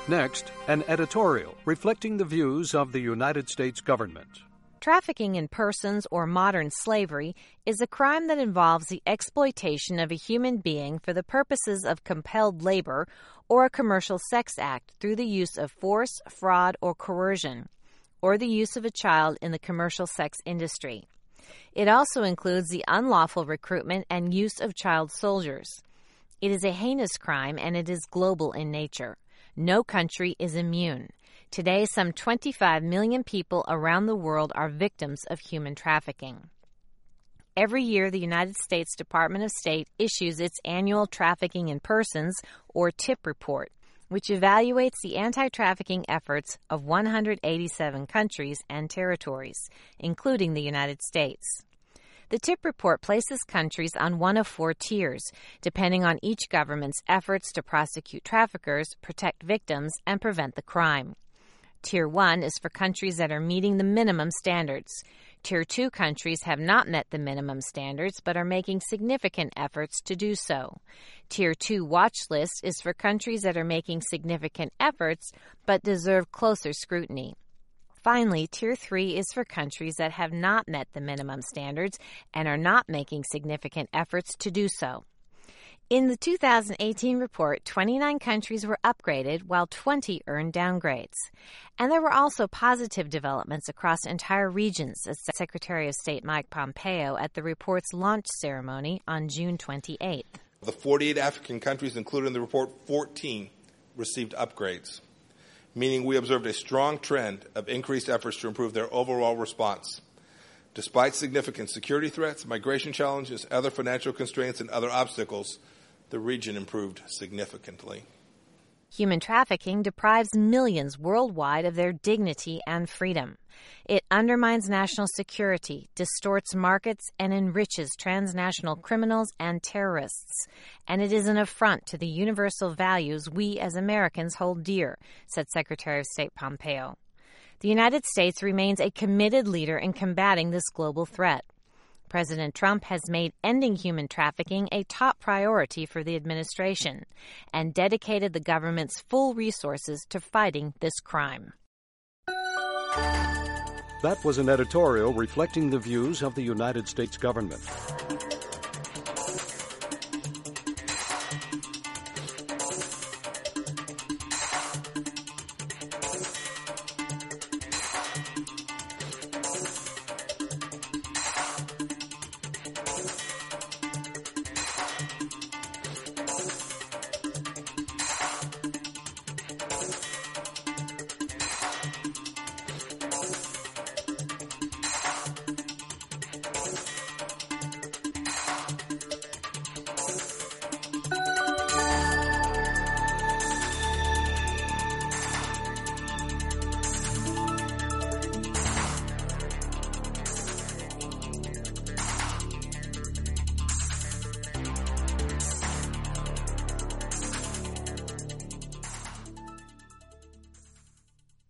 Next, an editorial reflecting the views of the United States government. Trafficking in persons or modern slavery is a crime that involves the exploitation of a human being for the purposes of compelled labor or a commercial sex act through the use of force, fraud, or coercion, or the use of a child in the commercial sex industry. It also includes the unlawful recruitment and use of child soldiers. It is a heinous crime and it is global in nature. No country is immune. Today, some 25 million people around the world are victims of human trafficking. Every year, the United States Department of State issues its annual Trafficking in Persons, or TIP report, which evaluates the anti-trafficking efforts of 187 countries and territories, including the United States. The TIP report places countries on one of 4 tiers, depending on each government's efforts to prosecute traffickers, protect victims, and prevent the crime. Tier 1 is for countries that are meeting the minimum standards. Tier 2 countries have not met the minimum standards but are making significant efforts to do so. Tier 2 watch list is for countries that are making significant efforts but deserve closer scrutiny. Finally, Tier 3 is for countries that have not met the minimum standards and are not making significant efforts to do so. In the 2018 report, 29 countries were upgraded while 20 earned downgrades. And there were also positive developments across entire regions, as Secretary of State Mike Pompeo at the report's launch ceremony on June 28th. Of the 48 African countries included in the report, 14 received upgrades, meaning we observed a strong trend of increased efforts to improve their overall response. Despite significant security threats, migration challenges, other financial constraints, and other obstacles, the region improved significantly. Human trafficking deprives millions worldwide of their dignity and freedom. It undermines national security, distorts markets, and enriches transnational criminals and terrorists. And it is an affront to the universal values we as Americans hold dear, said Secretary of State Pompeo. The United States remains a committed leader in combating this global threat. President Trump has made ending human trafficking a top priority for the administration and dedicated the government's full resources to fighting this crime. That was an editorial reflecting the views of the United States government.